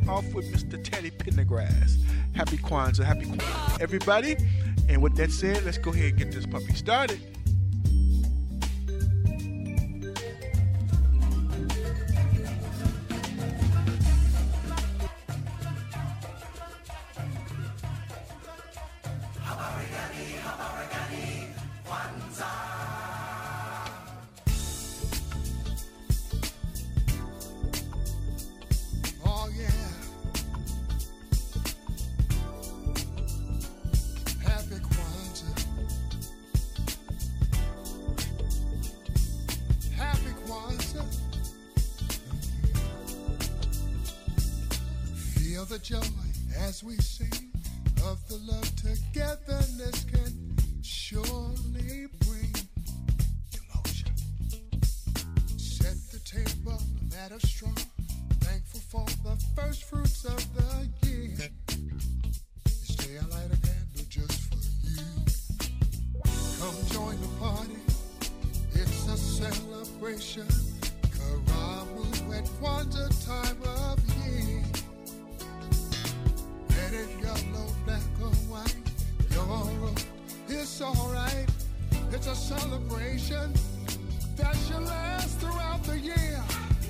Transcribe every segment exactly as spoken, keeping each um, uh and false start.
off with Mister Teddy Pendergrass. Happy Kwanzaa, happy Kwanzaa, everybody. And with that said, let's go ahead and get this puppy started. The joy as we sing of the love togetherness can surely bring emotion. Set the table, a matter strong, thankful for the first fruits of the year. This day I light a candle just for you. Come join the party, it's a celebration. Karamu at Kwanzaa time of year. Red and yellow, black or white, your road, it's alright. It's a celebration that shall last throughout the year.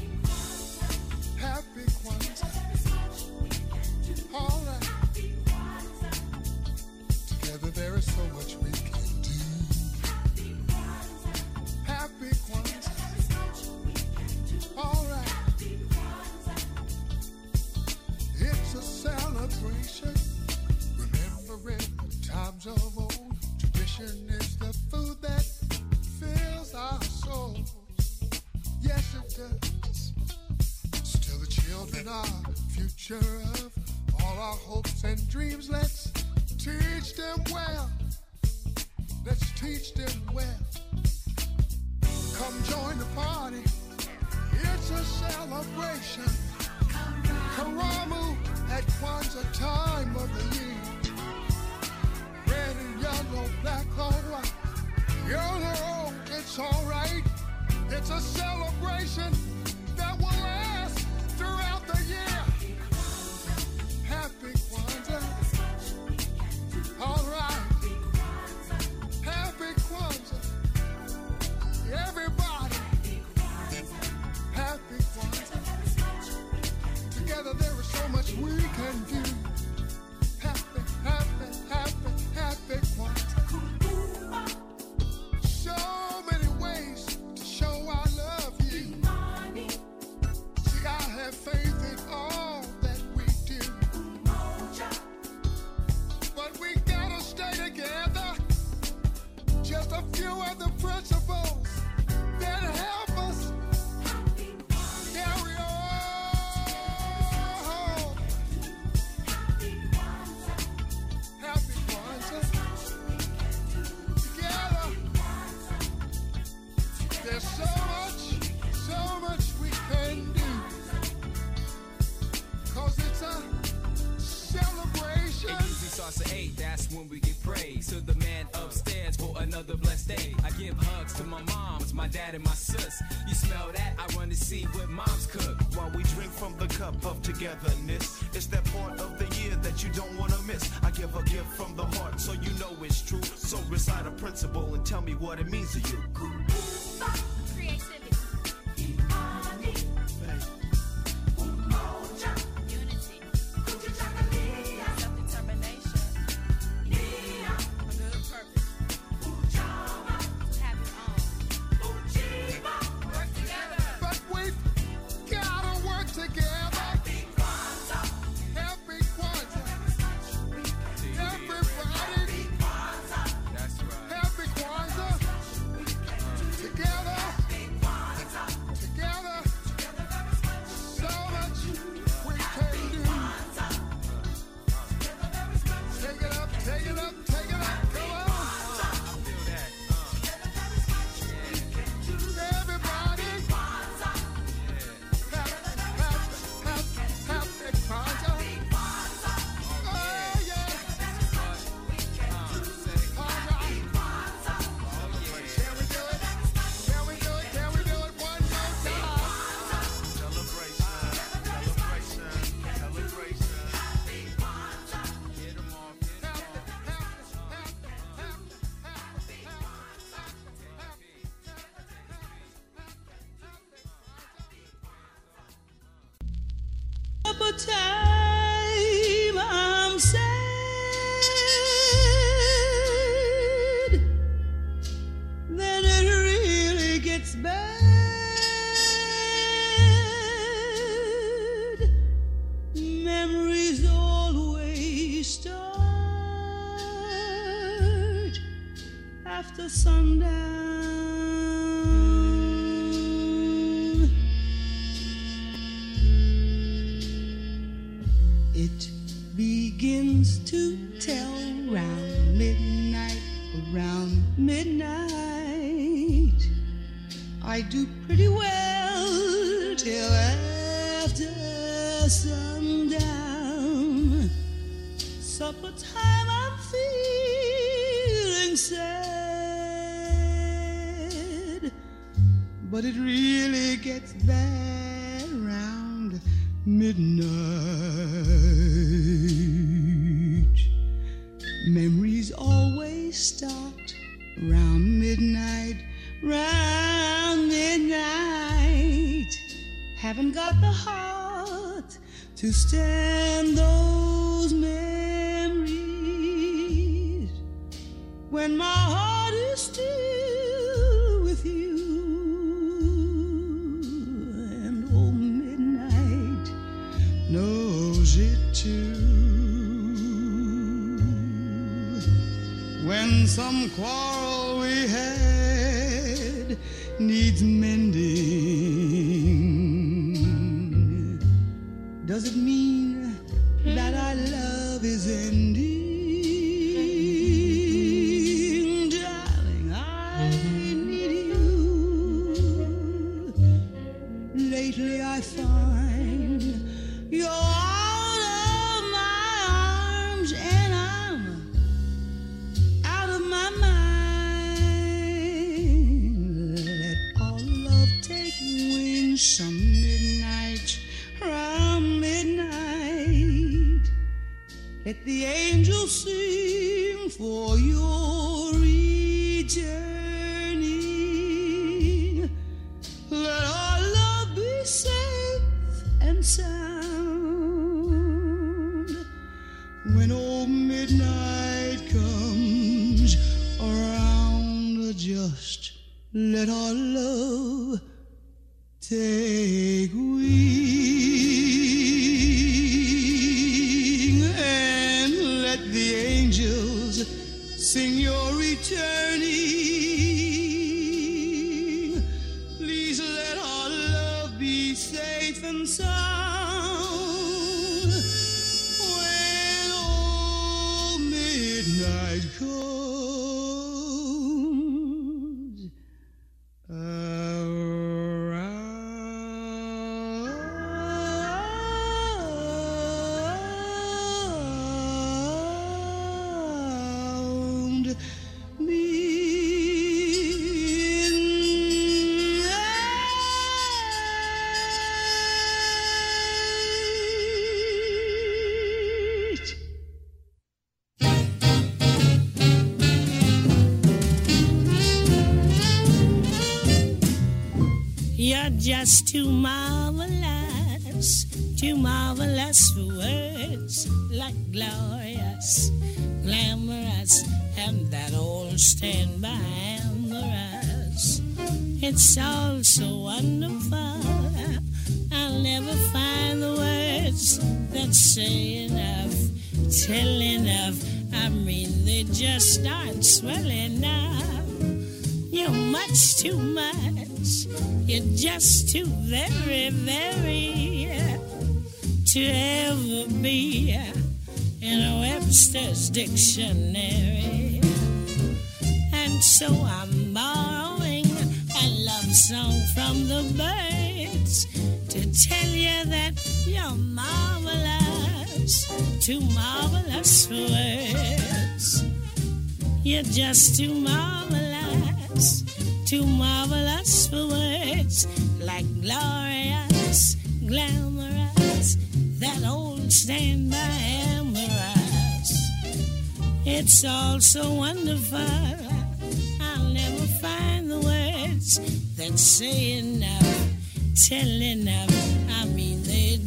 Happy Kwanzaa. Alright. Together there is so much we can do. Happy Kwanzaa. Alright. It's a celebration, remembering times of old. Tradition is the food that fills our souls. Yes, it does. Still the children are future of all our hopes and dreams. Let's teach them well. Let's teach them well. Come join the party. It's a celebration. Karamu at Kwanzaa time of the year. Red and yellow, black or white. Yellow, it's alright. It's a celebration that will last throughout the year. Happy Kwanzaa. Alright. Happy Kwanzaa. Everybody. Happy Kwanzaa. Together there is so much we can do. Happy, happy, happy, happy Kwanzaa. So many ways to show I love you. See, I have faith in all that we do. But we gotta stay together. Just a few of the principles that help us carry on. There's so much, so much we can do. Cause it's a celebration. It usually starts at eight, that's when we get praise. To the man upstairs for another blessed day. I give hugs to my moms, my dad and my sis. You smell that? I run to see what moms cook. While we drink from the cup of togetherness, it's that part of the year that you don't want to miss. I give a gift from the heart so you know it's true. So recite a principle and tell me what it means to you. Creativity. Imani. Umoja. Unity. Kujichagulia. Self-determination. Nia. A good purpose. Ujama. To have your own. Ujiba. Work together. But we've gotta work together. Happy Kwanzaa. Happy Kwanzaa. Everybody. Happy Kwanzaa. That's right. Happy Kwanzaa. Together. supper time I'm sad. Then it really gets bad. Memories always start after sundown. It begins to tell round midnight, around midnight. I do pretty well till after sundown. Supper time I'm feeling sad, but it really gets bad around midnight. Memories always start round midnight, round midnight. Haven't got the heart to stand those memories when my heart is still with you. And oh, midnight knows it too. When some quarrel we had needs mending, does it mean that our love is ending? Darling, I need you. Lately I find you're out of my arms and I'm out of my mind. Let our love take wings some midnight, round midnight. Let the angels sing for your returning. Let our love be safe and sound. When old midnight comes around, just let our love take wing and let the angels sing your returning. Please let our love be safe and sound. When old midnight comes around midnight. You're just too marvelous, too marvelous for words, like glorious, glamorous, and that old standby amorous. It's all so wonderful, I'll never find the words that say enough, tell enough. I mean, they just aren't swell enough. You're much too much. You're just too very, very to ever be in a Webster's dictionary. And so I'm borrowing a love song from the birds to tell you that you're marvelous, too marvelous for words. You're just too marvelous, too marvelous for words, like glorious, glamorous, that old standby amorous. It's all so wonderful, I'll never find the words that say enough, tell enough. I mean, they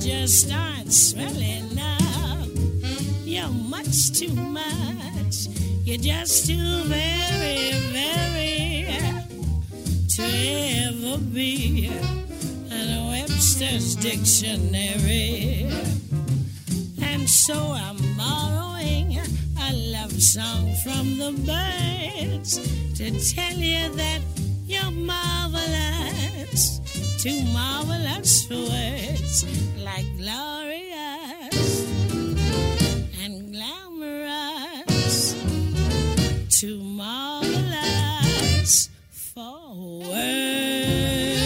just aren't swell enough. You're much too much. You're just too very, very to ever be in Webster's dictionary. And so I'm borrowing a love song from the birds to tell you that you're marvelous, too marvelous for words, like glorious and glamorous, too marvelous for words.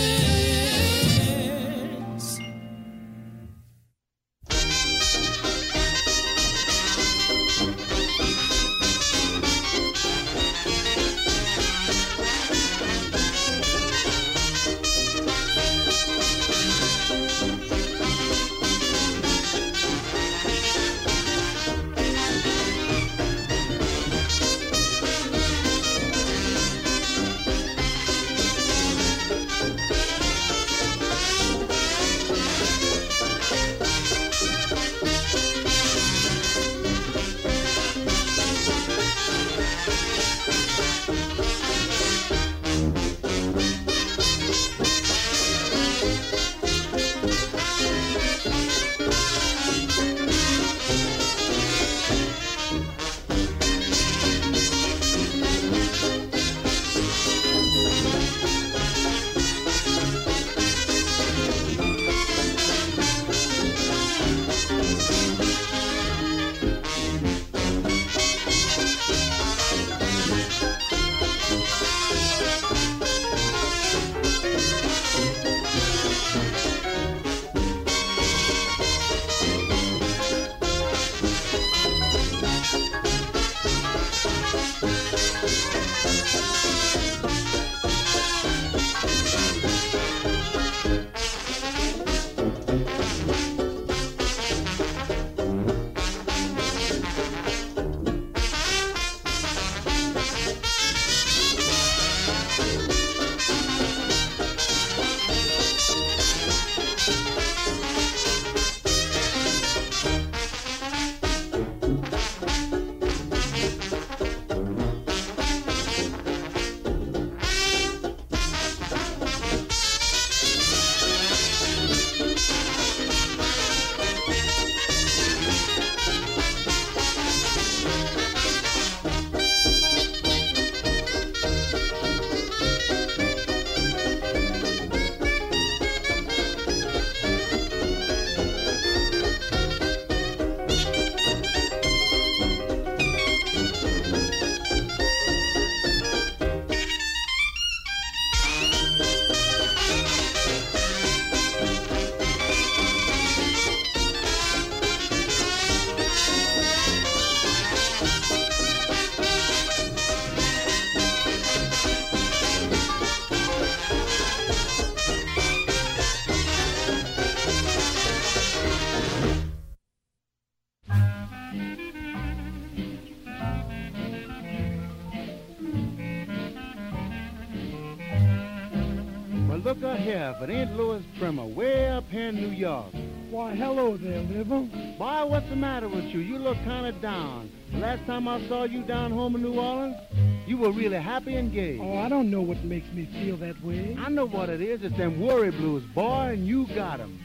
Look up here, if it ain't Louis Primer, way up here in New York. Why, hello there, Liver. Boy, what's the matter with you? You look kind of down. The last time I saw you down home in New Orleans, you were really happy and gay. Oh, I don't know what makes me feel that way. I know what it is. It's them worry blues, boy, and you got 'em.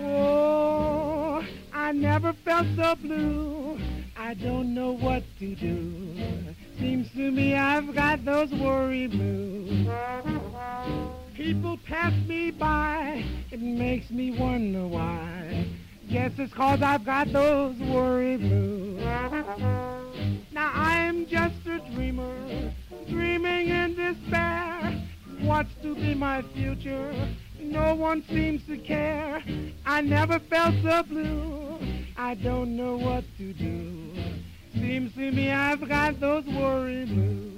Oh, I never felt so blue. I don't know what to do. Seems to me I've got those worry blues. People pass me by, it makes me wonder why. Guess it's 'cause I've got those worry blues. Now I'm just a dreamer, dreaming in despair. What's to be my future? No one seems to care. I never felt so blue, I don't know what to do. Seems to me I've got those worry blues.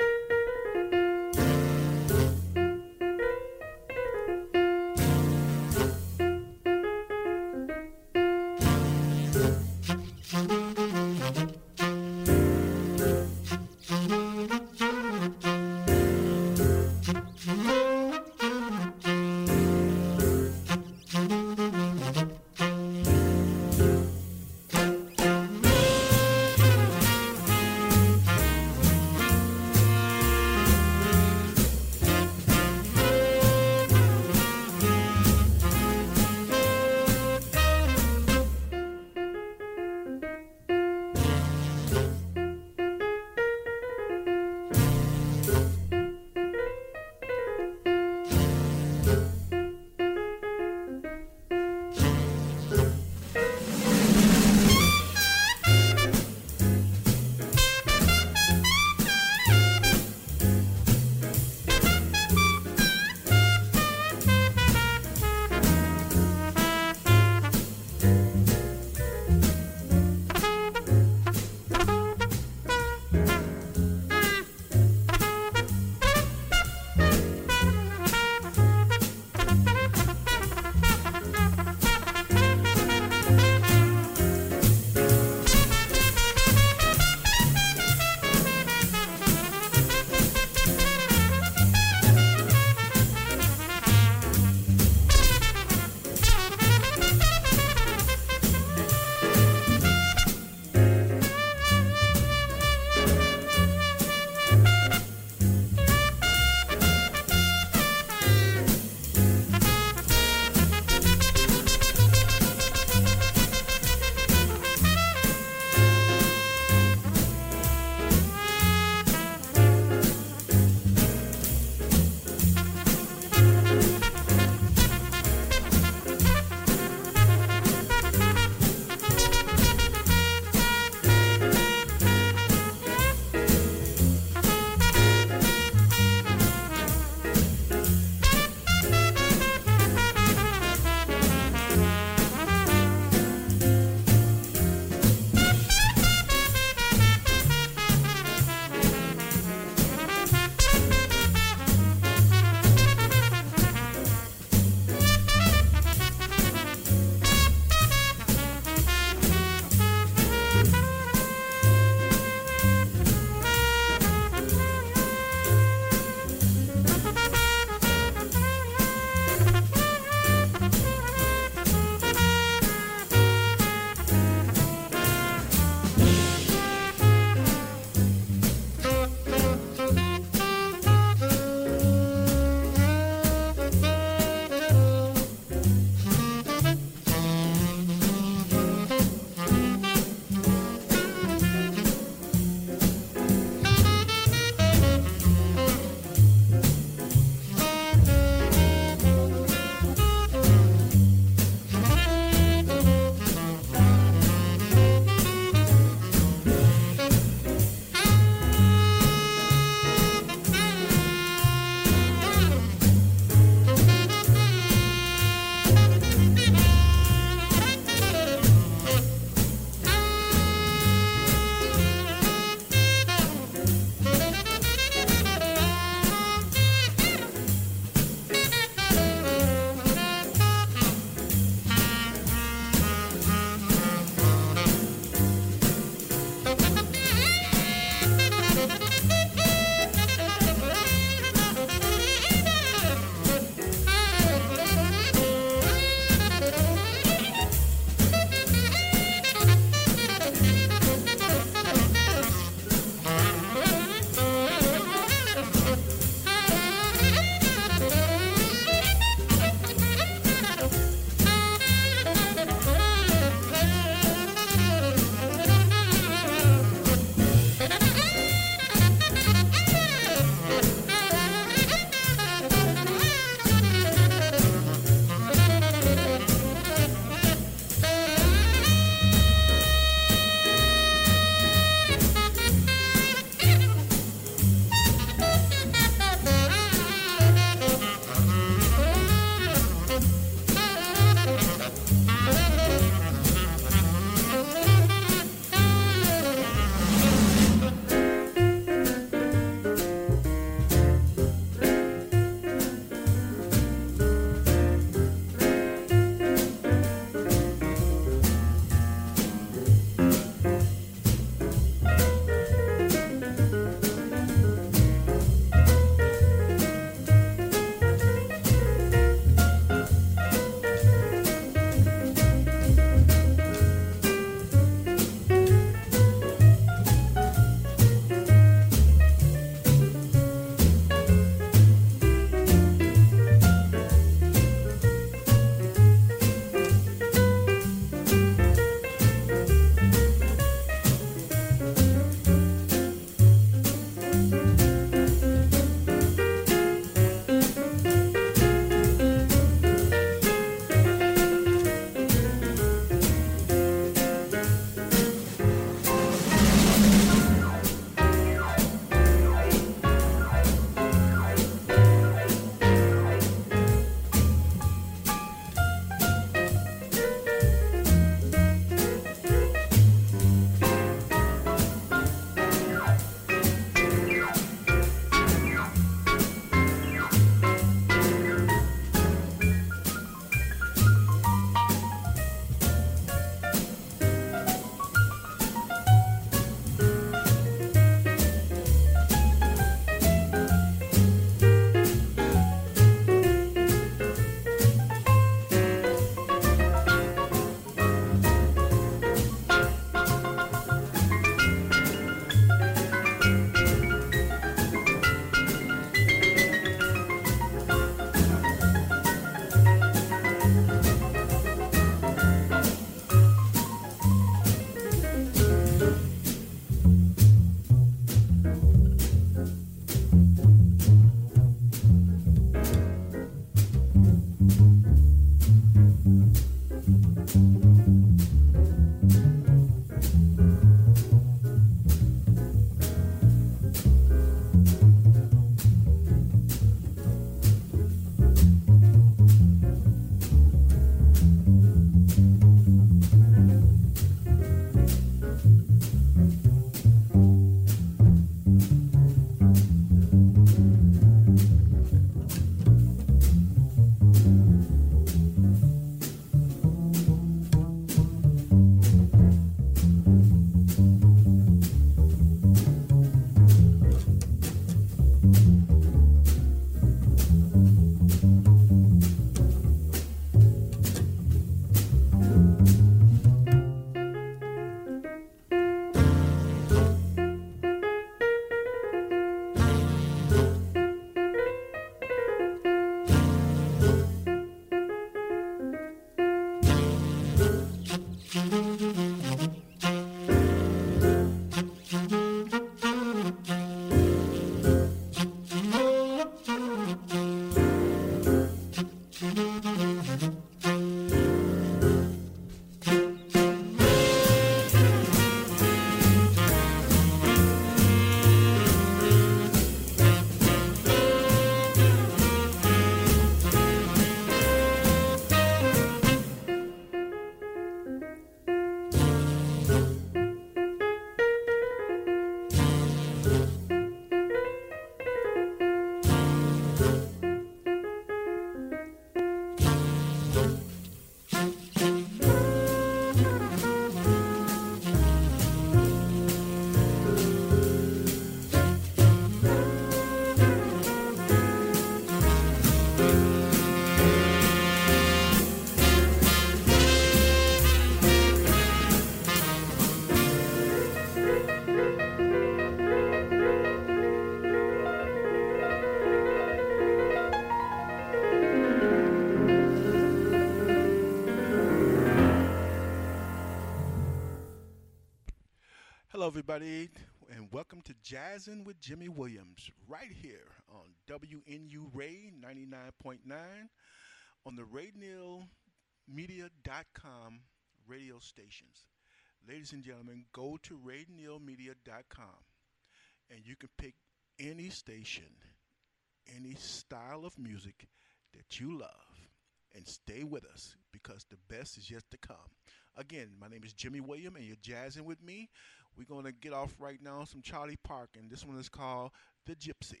everybody, and welcome to Jazzin' with Jimmy Williams, right here on W N U Ray ninety-nine point nine on the radio media dot com radio stations. Ladies and gentlemen, go to radio media dot com and you can pick any station, any style of music that you love, and stay with us because the best is yet to come. Again, my name is Jimmy Williams, and you're jazzing with me. We're going to get off right now on some Charlie Parker, and this one is called The Gypsy.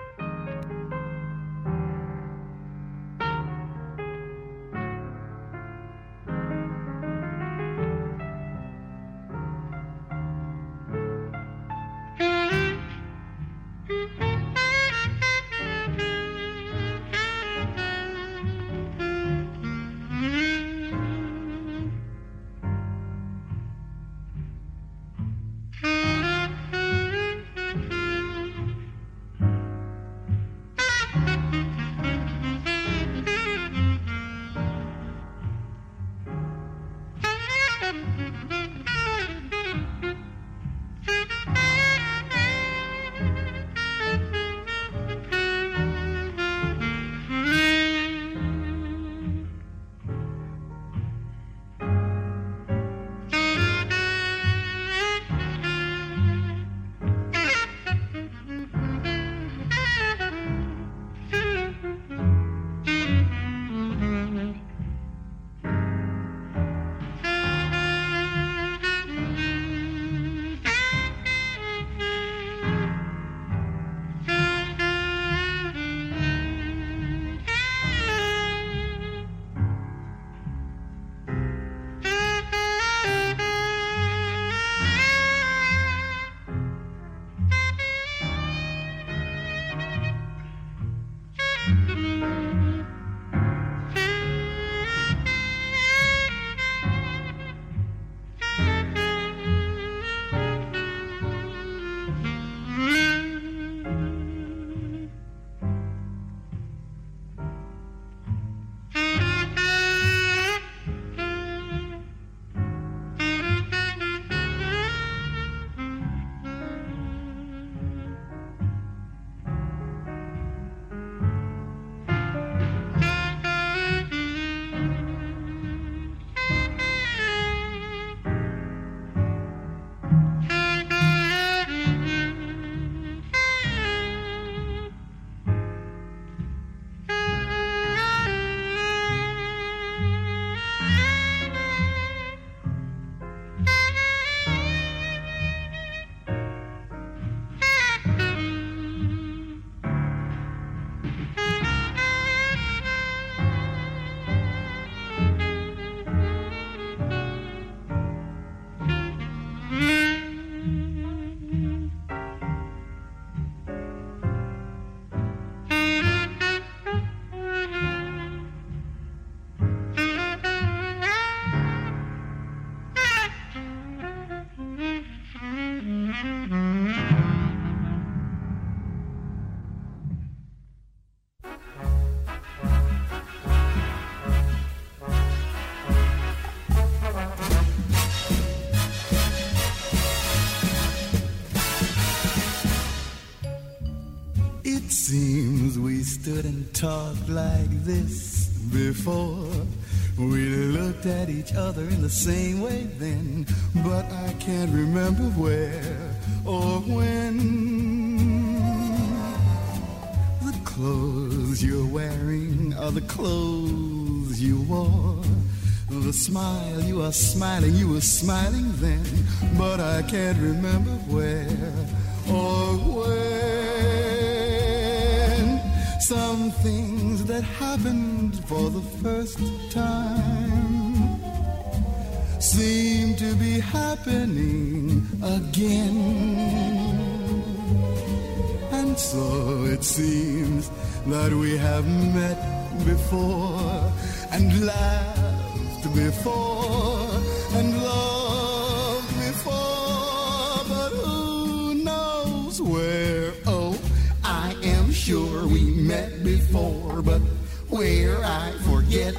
Seems we stood and talked like this before. We looked at each other in the same way then, but I can't remember where or when. The clothes you're wearing are the clothes you wore. The smile you are smiling, you were smiling then, but I can't remember where or when. Some things that happened for the first time seem to be happening again. And so it seems that we have met before and laughed before and loved before, but who knows where? Oh, I am sure we met before, but where I forget.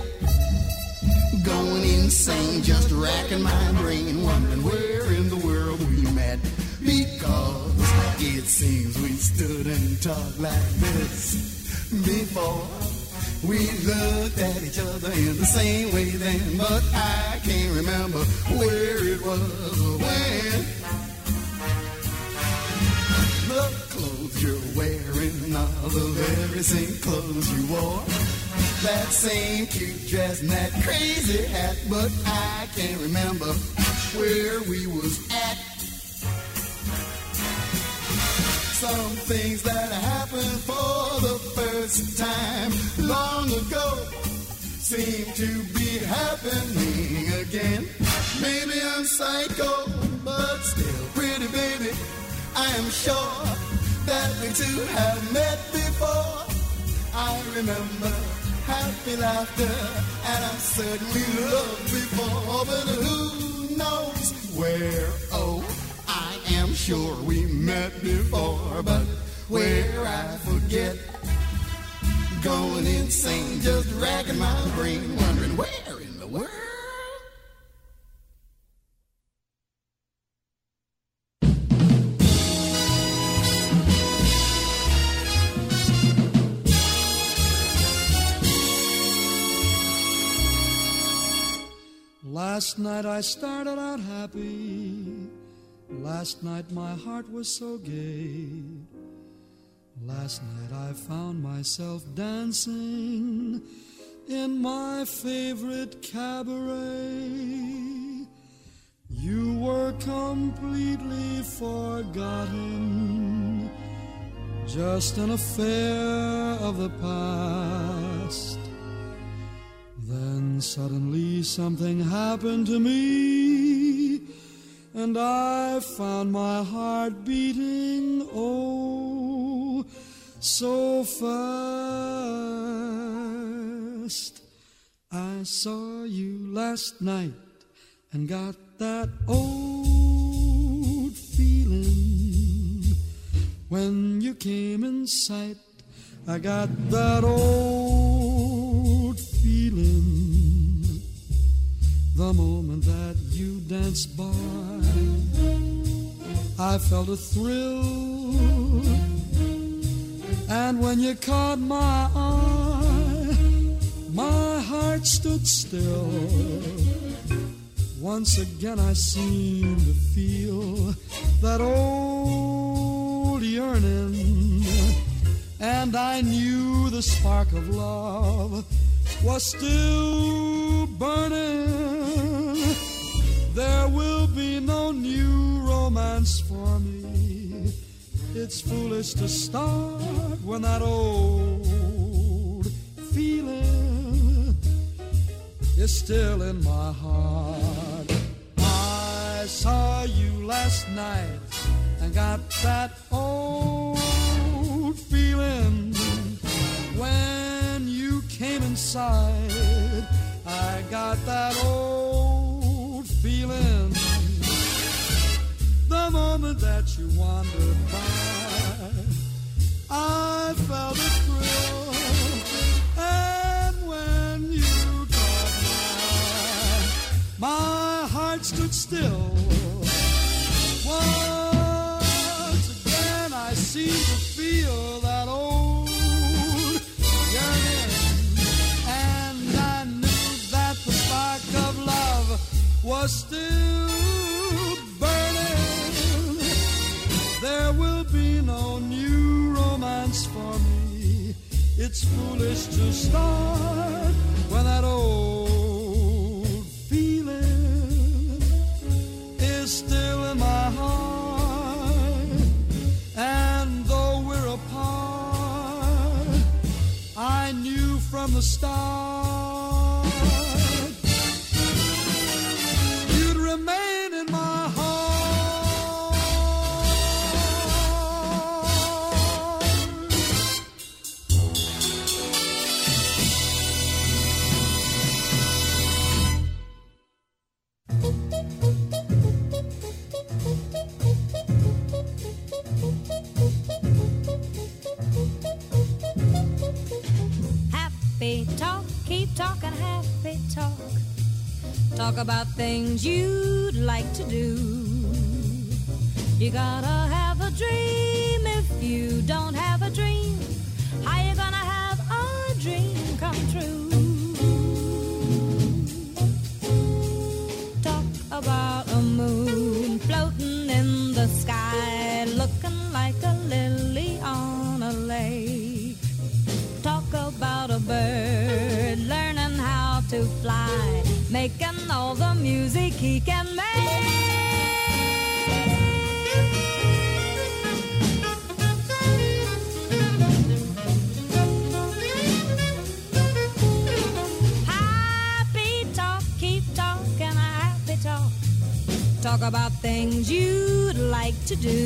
Going insane, just racking my brain, wondering where in the world we met. had, because it seems we stood and talked like this before. We looked at each other in the same way then, but I can't remember where it was or when. The clothes you're wearing are the very same clothes you wore. That same cute dress and that crazy hat, but I can't remember where we was at. Some things that happened for the first time long ago seem to be happening again. Maybe I'm psycho, but still pretty baby, I am sure that we two have met before. I remember happy laughter, and I certainly loved before, but who knows where? Oh, I am sure we met before, but where I forget. Going insane, just racking my brain, wondering where in the world. Last night I started out happy. Last night my heart was so gay. Last night I found myself dancing in my favorite cabaret. You were completely forgotten, just an affair of the past. Then suddenly something happened to me, and I found my heart beating, oh, so fast. I saw you last night and got that old feeling. When you came in sight, I got that old feeling. The moment that you danced by, I felt a thrill. And when you caught my eye, my heart stood still. Once again I seemed to feel that old yearning, and I knew the spark of love was still burning. There will be no new romance for me. It's foolish to start when that old feeling is still in my heart. I saw you last night and got that old feeling. When you came inside, I got that old feeling. The moment that you wandered by, I felt a thrill. And when you caught my eye, my heart stood still. Once again I seem to feel that old yearning, and I knew that the spark of love was still burning. There will be no new romance for me. It's foolish to start when that old feeling is still in my heart. And though we're apart, I knew from the start you'd remain in my heart. Happy talk, keep talking happy talk. Talk about things you'd like to do. You gotta have a dream. If you don't have a dream, how you gonna have a dream come true? Talk about a moon floating in the sky, looking like a lily on a lake. Talk about a bird learning how to fly, making all the music he can make. Happy talk, keep talking a happy talk. Talk about things you'd like to do.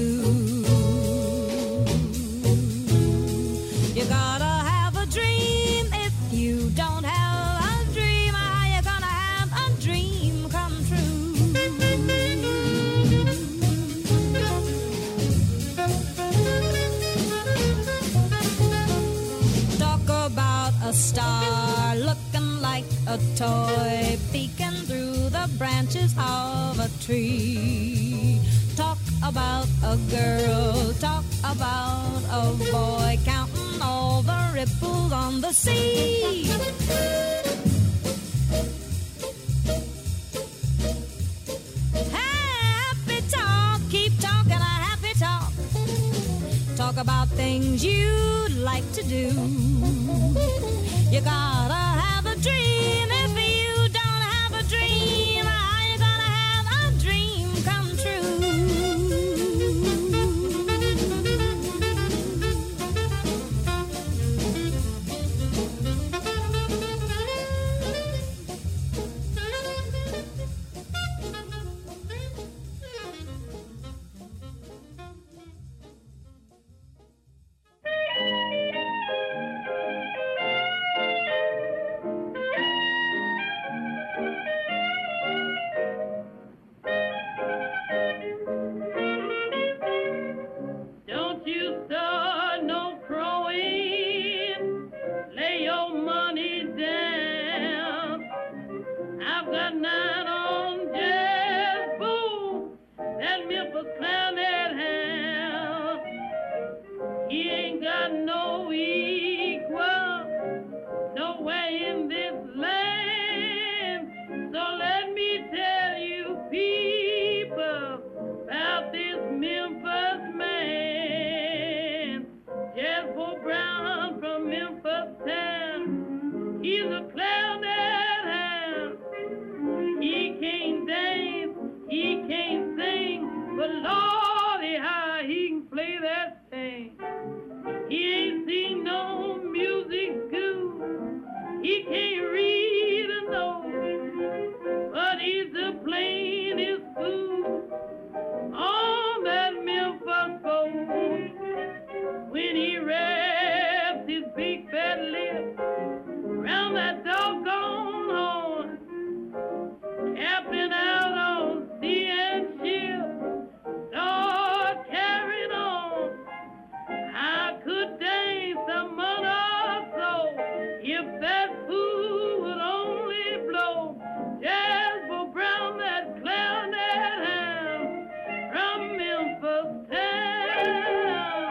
You gotta have a dream. If you don't have a dream, how you gonna have a dream come true? Talk about a star looking like a toy, peeking through the branches of a tree. Talk about a girl, talk about a boy, counting all the ripples on the sea. Happy talk, keep talking a happy talk. Talk about things you'd like to do. You gotta have a dream. If you don't have a dream, how you gonna have a dream come true? Don't you start no crowing. Lay your money down. I've got nine on Jazz Bull, that Memphis clown that hound. He ain't got no equal nowhere in this land. So let me tell you people about this Memphis man. Jethro Brown from Memphis town. He's a clown that hound. He can't dance, he can't sing, but Lordy, how he can play that thing. He ain't seen no music school. He can't read a note, but he's the plainest fool on that Memphis boat. When he wraps his big fat lips round that doggone horn, Captain out on sea and ship, Lord carried on. I could dance a month or so if that fool would only blow. Jasper Brown, that clown that hound from Memphis town.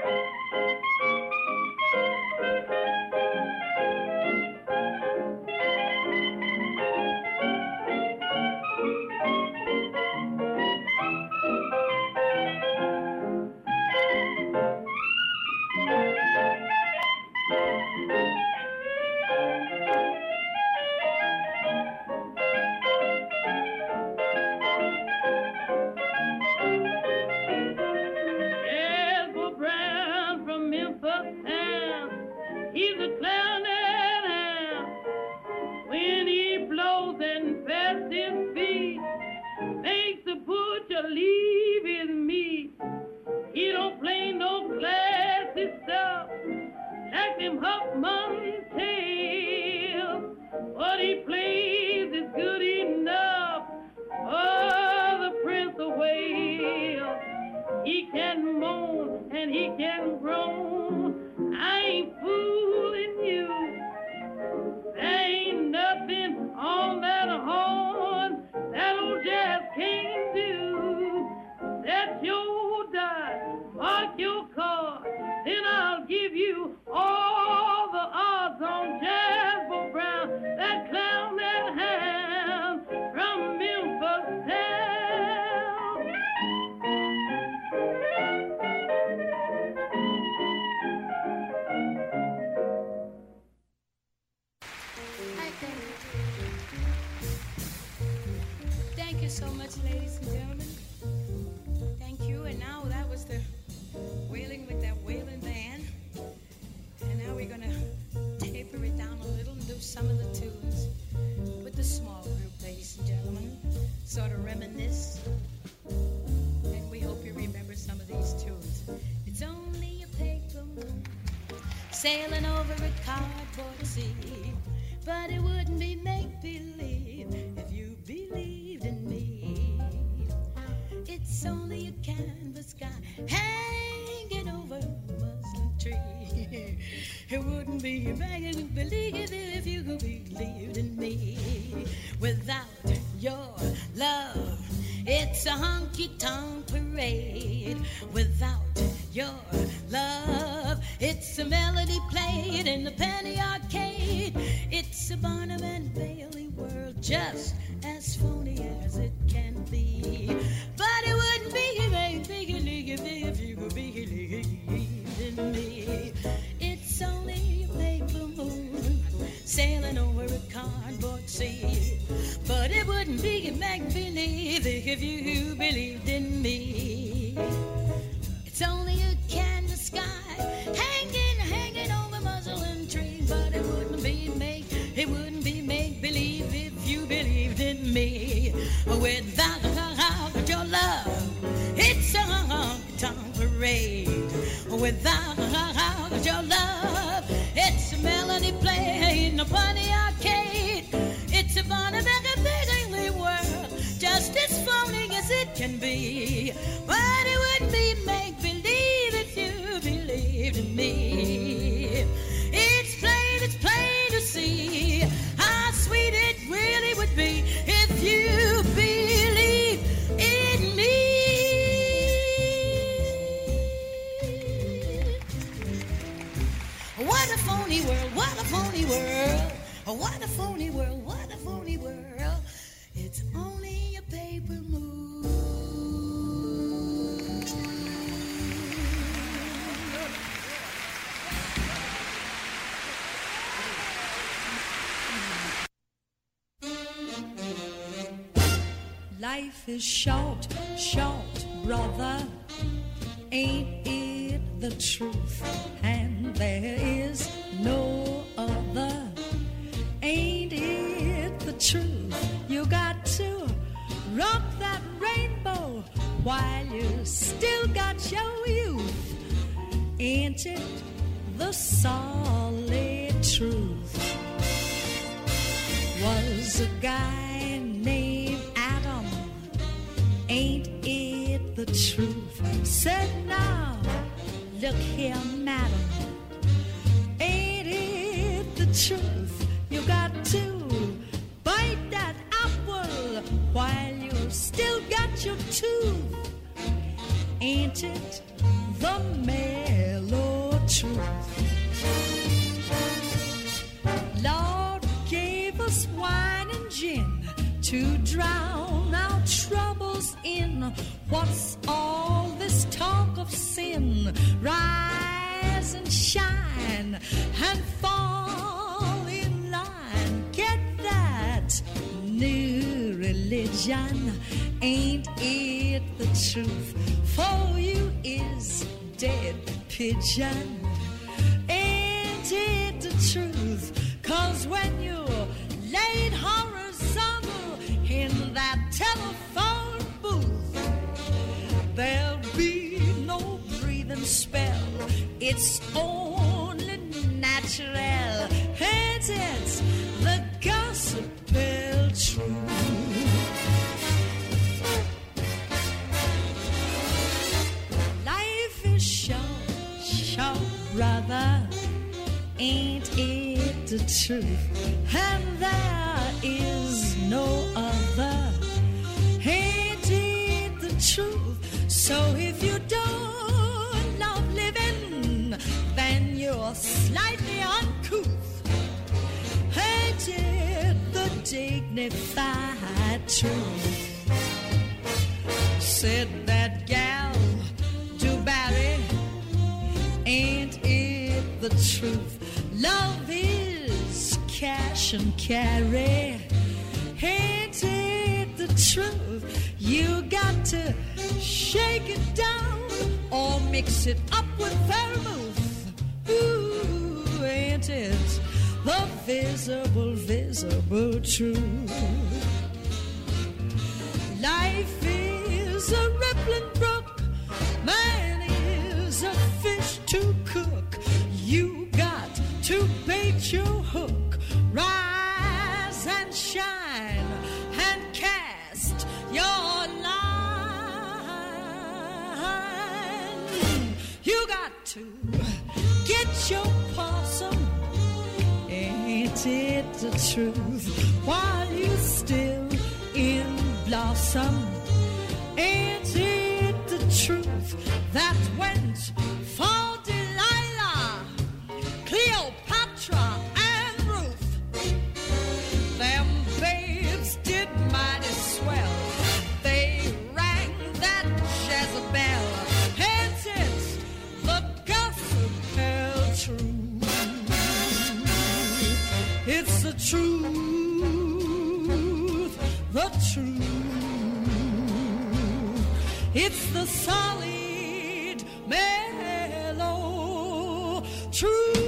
Jasper Brown from Memphis town. He's a clown that hound. When he blows and pats his feet, makes the butcher leave his meat. He don't play no classy stuff like them Huffman tales. What he plays is good enough for the Prince of Wales. He can moan and he can groan. I ain't fooling you. There ain't nothing on that horn that old jazz can't do. That's your you so much, ladies and gentlemen. Thank you. And now that was the wailing with that wailing band. And now we're going to taper it down a little and do some of the tunes with the small group, ladies and gentlemen. Sort of reminisce. And we hope you remember some of these tunes. It's only a paper moon sailing over a cardboard sea. But it wouldn't be make-believe if you believed in me. It's only a canvas sky hanging over a muslin tree. It wouldn't be make-believe if you believed in me. Without your love, it's a honky-tonk parade. Without your love, it's a melody played in the penny arcade. It's a Barnum and Bailey world, just as phony as it can be. But it wouldn't be made believe if you believed in me. It's only a paper moon sailing over a cardboard sea. But it wouldn't be make believe if you believed in me. It's only a canvas sky hanging, hanging over a muslin tree. But it wouldn't be make, it wouldn't be make believe if you believed in me. Without your love, it's a honky-tonk parade. Without your love, it's a melody played in a funny arcade. It's a Barnum and Bailey world, just as phony as it can be. But it wouldn't be make-believe if you believed in me. It's plain, it's plain to see how sweet it really would be if you believed in me. What a phony world, what a phony world. What a phony world, what a phony world. It's only a paper moon. Life is short, short, brother. Ain't it the truth? And there is no other. Ain't it the truth? You got to rock that rainbow while you still got your youth. Ain't it the solid truth? Was a guy named Adam. Ain't it the truth? Said now, look here, madam. Ain't it the truth? You got to bite that apple while you still got your tooth. Ain't it the mellow truth? Lord gave us wine and gin to drown our troubles in. What's all this talk of sin? Rise and shine and fall in line. Get that new religion. Ain't it the truth? For you is dead pigeon. Ain't it the truth? 'Cause when you laid horizontal in that telephone booth, there'll be no breathing spell. It's only natural. Ain't it the gospel truth? Life is short, short, brother. Ain't it the truth? And there is no other. Ain't it the truth? So if you don't love living, then you're slightly uncouth. Ain't it the dignified truth? Said that gal, DuBarry. Ain't it the truth? Love is cash and carry. Ain't it the truth? mix it up with vermouth. Ooh, ain't it the visible, visible truth? Life is a rippling brook, man is a fish to cook. You got to bait your hook, rise and shine and cast your line. You got to get your possum, ain't it the truth? While you still in blossom, ain't it the truth? That went for Delilah, Cleopatra, and Ruth. Them babes did mighty swell. They rang that Jezebel. Ain't it the gospel truth? It's the truth, the truth. It's the solid, mellow truth.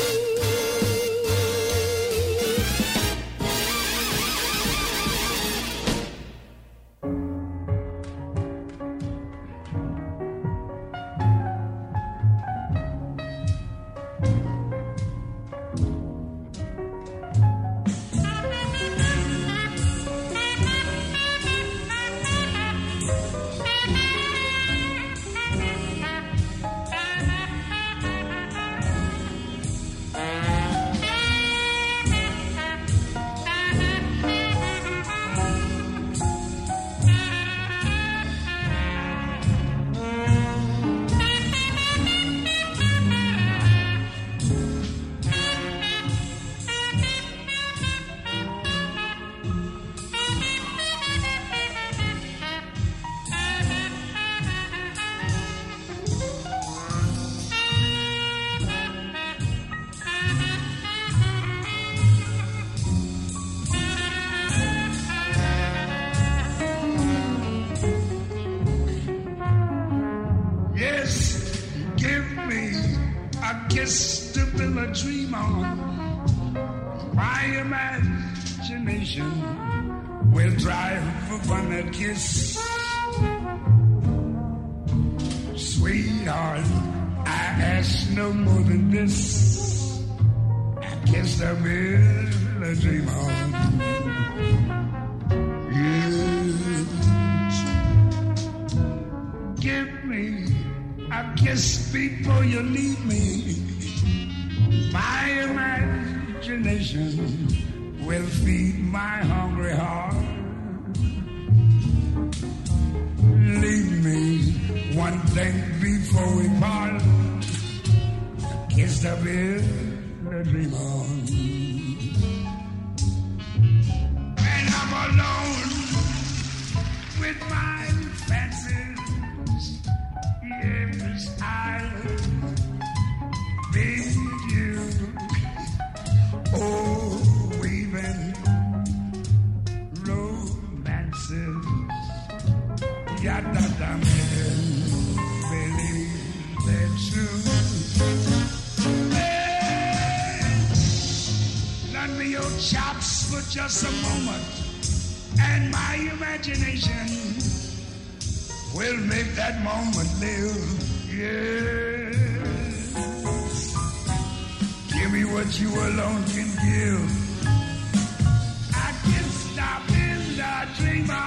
kiss to build a dream on. My imagination will drive upon that kiss. Sweetheart, I ask no more than this. I kiss to build a dream on. Yes. Give me a kiss before you leave me. My imagination will feed my hungry heart. Leave me one thing before we part. A kiss to build a dream on. When I'm alone with my fancies, yes, I'll be you. Oh, weaving romances. Yada da believe that's true. Hey, lend me your chops for just a moment, and my imagination will make that moment live. Yes. Give me what you alone can give. I can stop in the dreamer.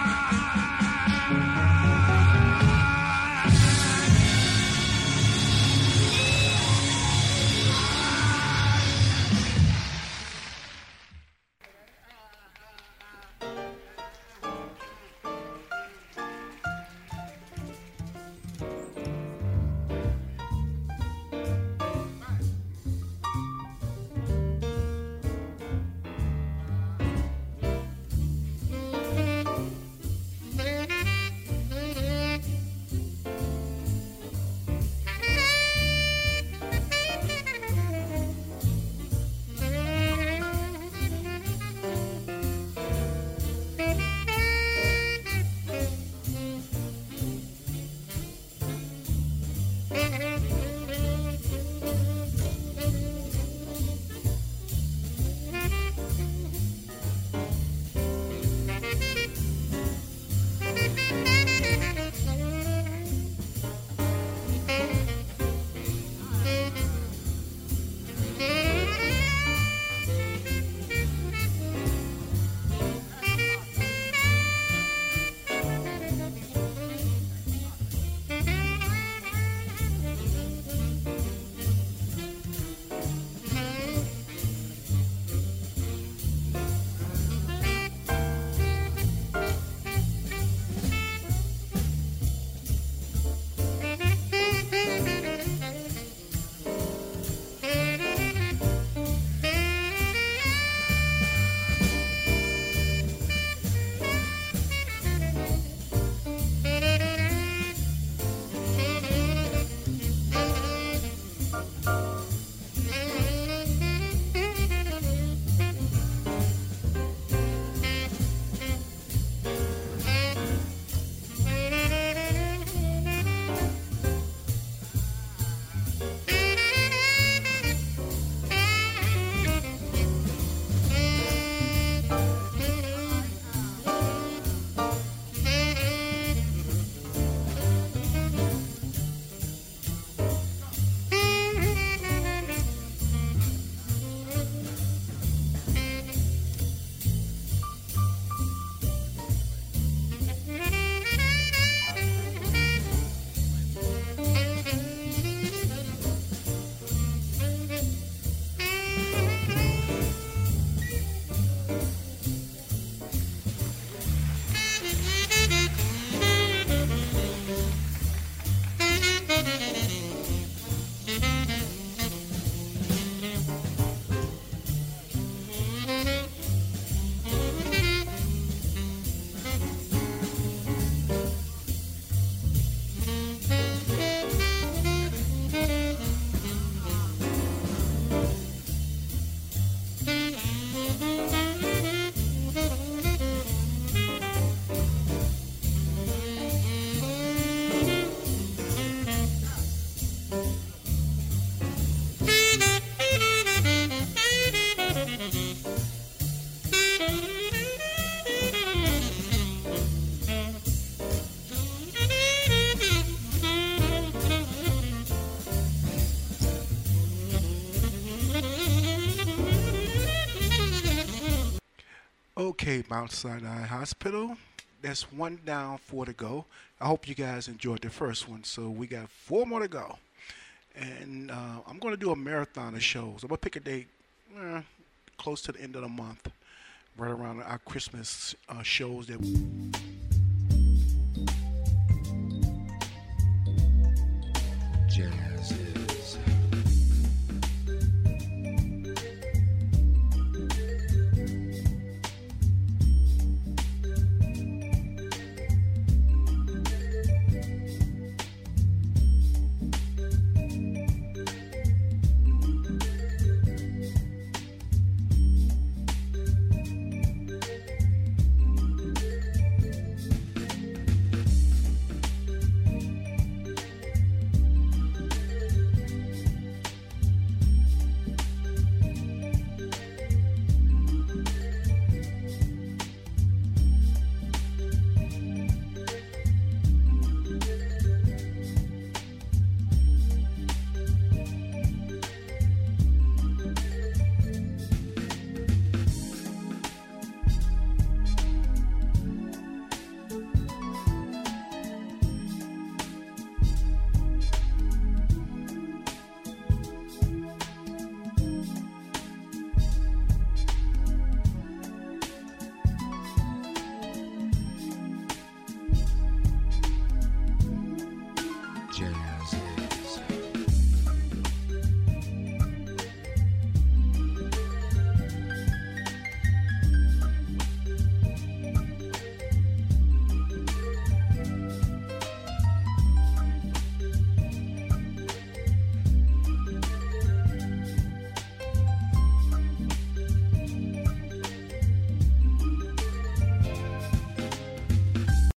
Mount Sinai Hospital. That's one down, four to go. I hope you guys enjoyed the first one. So we got four more to go. And uh, I'm going to do a marathon of shows. I'm going to pick a date eh, close to the end of the month, right around our Christmas uh, shows that